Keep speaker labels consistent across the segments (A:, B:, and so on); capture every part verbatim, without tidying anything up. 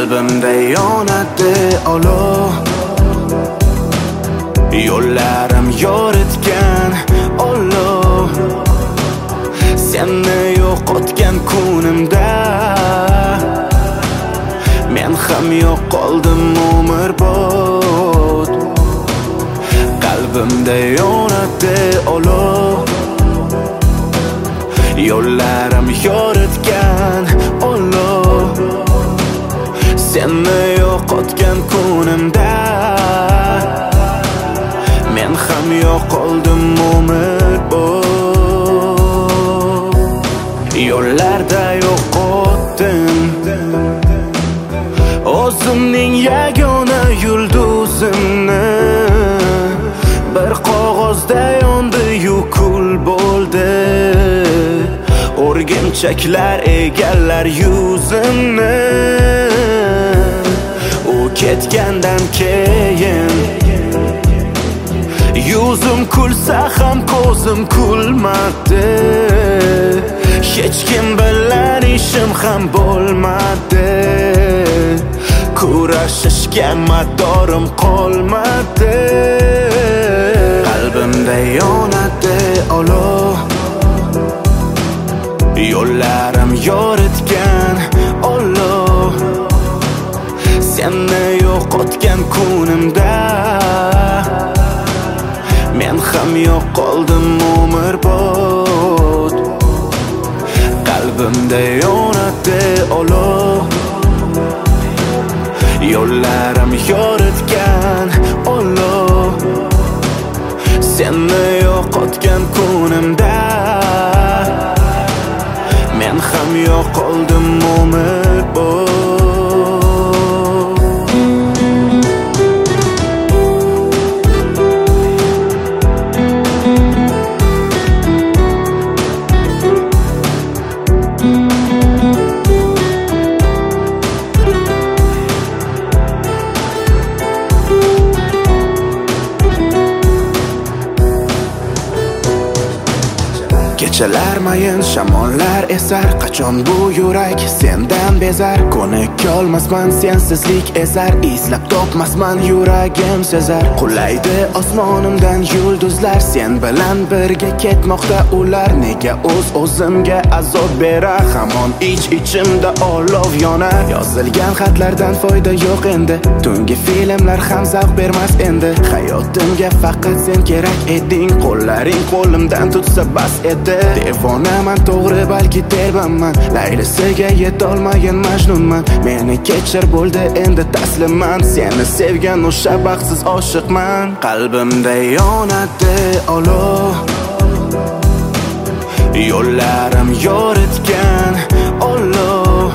A: Qalbimda yonadi olov, yo'llarim yoritgan olov. Seni yo'qotgan kunimda men ham yo'qoldim umrbod. Qalbimda yonadi olov, yo'llarim yoritgan olov. Seni yo'qotgan kunimda men ham yo'qoldim umrbod. Yo'llarda yo'qotdim o'zimning yagona yulduzimni. Bir qog'ozda yondi-yu kul bo'ldi, o'rgimchaklar egallar yuzimni. U ketgandan keyin yuzim kulsa ham ko'zim kulmadi. Hech kim bilan ishim ham bo'lmadi, kurashishga madorim qolmadi. Qalbimda yonadi olov, yo'llarim yoritgan olov. Seni yo'qotgan kunimda men ham yo'qoldim umrbod. Qalbimda yonadi olov, yo'llarim yoritgan olov. Seni yo'qotgan kunimda men ham yo'qoldim umrbod. Kechalar mayin, shamollar esar, qachon bu yurak sendan bezar. Ko'nikolmasman, sensizlik ezar, izlab topmasman, yuragim sezar. Qulaydi osmonimdan yulduzlar, sen bilan birga ketmoqda ular. Nega o'z o'zimga azob berar, hamon ich ichimda olov yonar. Yozilgan xatlardan foyda yo'q endi, tungi filmlar ham zavq bermas endi. Hayotimga faqat sen kerak eding, qo'llaring qo'limdan tutsa bas edi. Devonaman to'g'ri, balki terbanman, laylisiga yetolmagan majnunman. Meni kechir, bo'ldi endi taslimman, seni sevgan o'sha baxtsiz oshiqman. Qalbimda yonadi olov, yo'llarim yoritgan olov.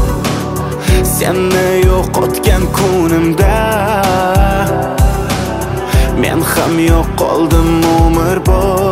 A: Seni yo'qotgan kunimda men ham yo'qoldim umrbod.